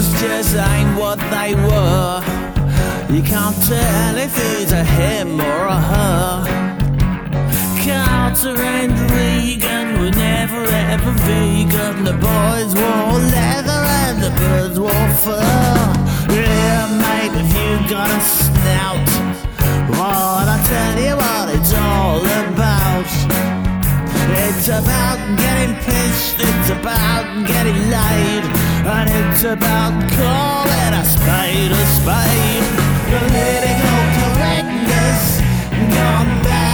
just ain't what they were. You can't tell if it's a him or a her. Carter and Reagan were never ever vegan. The boys wore leather and the birds wore fur. Yeah, mate, if you got a snout, well, I tell you what it's all about. It's about getting pissed, it's about getting laid, and it's about calling a spade a spade. Political correctness gone bad.